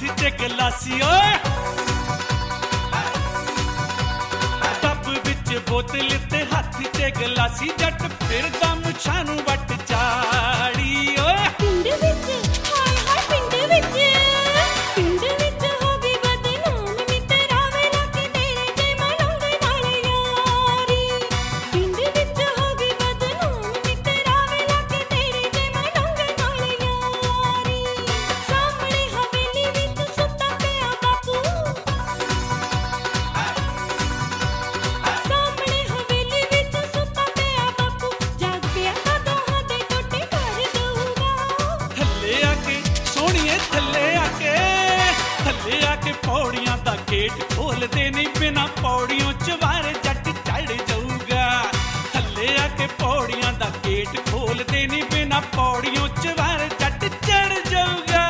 च गलासी ओए टब विच बोतल ते हाथ च गलासी जट फिरदा मुछां नूं वट चाड़ी ओए पिंड विच हाय हाय पिंड विच हो गई बदनाम नी तेरा वेला कि तेरे जे मलांगे नाल यारी पिंड विच हो गई बदनाम नी तेरा वेला कि तेरे जे मलांगे नाल यारी सामने हवेली विच सुता पिया बापू सामने हवेली विच सुता पिया बापू जाग पिया दोहां दे टोटे कर दऊगा थल्ले आके सोहणीए थल्ले आके पौड़ियां दा गेट खोलदे नहीं बिना पौड़ियों च वार जट चढ़ जाऊगा थल्ले आके पौड़ियां दा गेट खोलदे नहीं बिना पौड़ियों च वार जट चढ़ जाऊगा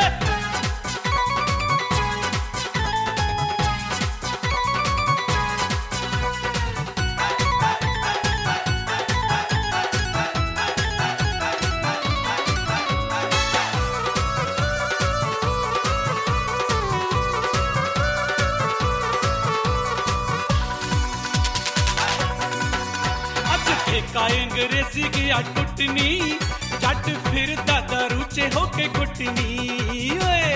ठेका अंग्रेजी गया टुटनी जट फिर दारू च होके घुटनी ओए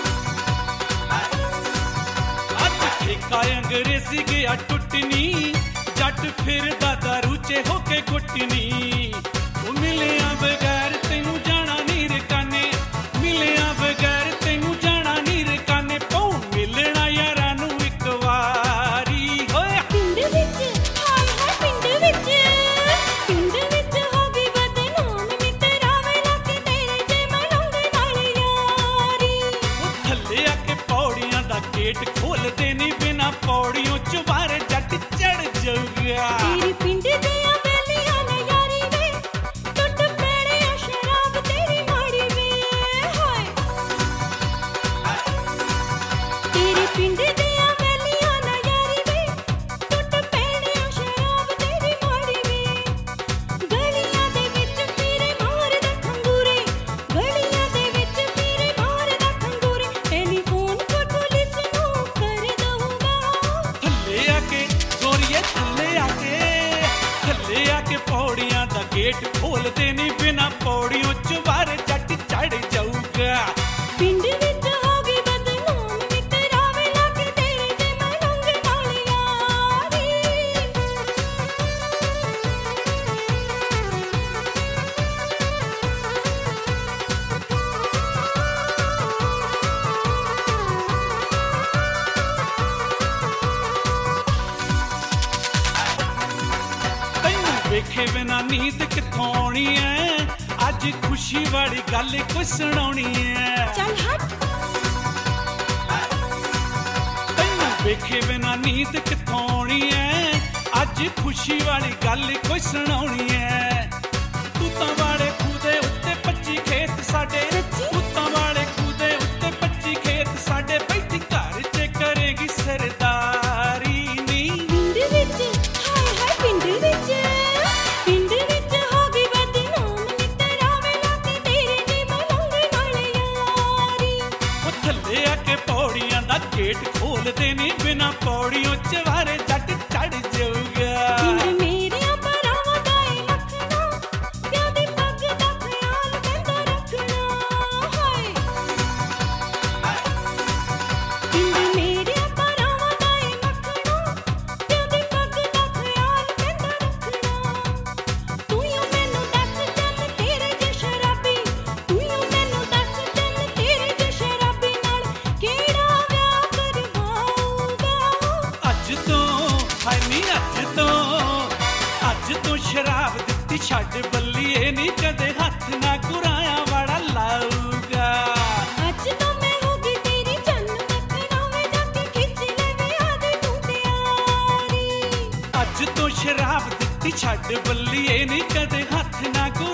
अज ठेका अंग्रेजी गया टुटनी जट फिर दारू च होके घुटनी मिलिया बगैर तेनू जाना नी रकाने मिलिया बगैर तेनू जाना नी रकाने पौ मिलना यारां नू इक वारी होए पिंड विच हाय हाय पिंड विच हो गई बदनाम नी तेरा वेला कि तेरे जे मलांगे नाल यारी थल्ले आके पौड़ियां दा गेट खोलदे नहीं बिना पौड़ियों च वार जट चढ़ जाऊगा तेरी पिंड दियां वेलियां ने यारी वे टुट पैणे आ शराब तेरी माड़ी वे हाय तेरी पिंड दियां वेलियां ने यारी वे टुट पैणे आ शराब तेरी माड़ी वे गलियां दे विच फिरे मारदा खंगूरे गलियां दे विच फिरे मारदा खंगूरे टेलीफोन पर पुलिस नूं कर दऊंगा थल्ले आके गोरिए थल्ले आके पौड़ियां दा गेट खोलदे नहीं बिना पौड़ियों च वार जट चढ़ जाऊगा पिंड विच हो गई बदनाम नी तेरा वेला कि तेरे जे मलांगे नाल यारी तैनू वेखे बिना नींद कित्थों आउणी ऐ अज खुशी वाली गल कोई सुणाउणी ऐ चल हट तैनू वेखे बिना नींद कित्थों आउणी ऐ अज खुशी वाली गल कोई सुणाउणी ऐ तूतां वाले खूह दे उत्ते 25 खेत साडे सच्ची? तूतां वाले खूह दे उत्ते 25 खेत साडे बैठी घर च करेगी सरदारी नी पिंड विच हाय हाय पिंड विच हो गई बदनाम नी तेरा वेला कि तेरे जे मलांगे नाल यारी ओ थल्ले आके पौड़ियां दा गेट खोलदे नहीं बिना पौड़ियों च वारे जट चढ़ जाऊगा पिंड मेरियां परावां दा ए लखना प्यार दी पग दा ख्याल कहंदा रखना हाय पिंड मेरियां परावां दा ए लखना प्यार दी पग दा ख्याल कहंदा रखना तू यो मैनू दस चल तेरे जे शराबी तू यो मैनू दस चल तेरे जे शराबी नाल केड़ा विआह करवाऊगा अज तो हाय नी अज तो शराब दित्ती छड्ड बल्लीए नी कदे हत्थ ना गुराया वाड़ा लाऊगा ਅੱਜ ਤੋਂ ਮੈਂ ਹੋ ਗਈ ਤੇਰੀ ਜੰਨਤ ਕਰਾਵੇ ਜਾ ਕੇ ਖਿੱਚ ਲੈ ਵਿਆਹ ਦੀ ਤੂੰ ਤਿਆਰੀ अज तो शराब दित्ती छड्ड बल्लीए नी कदे हत्थ ना गुराया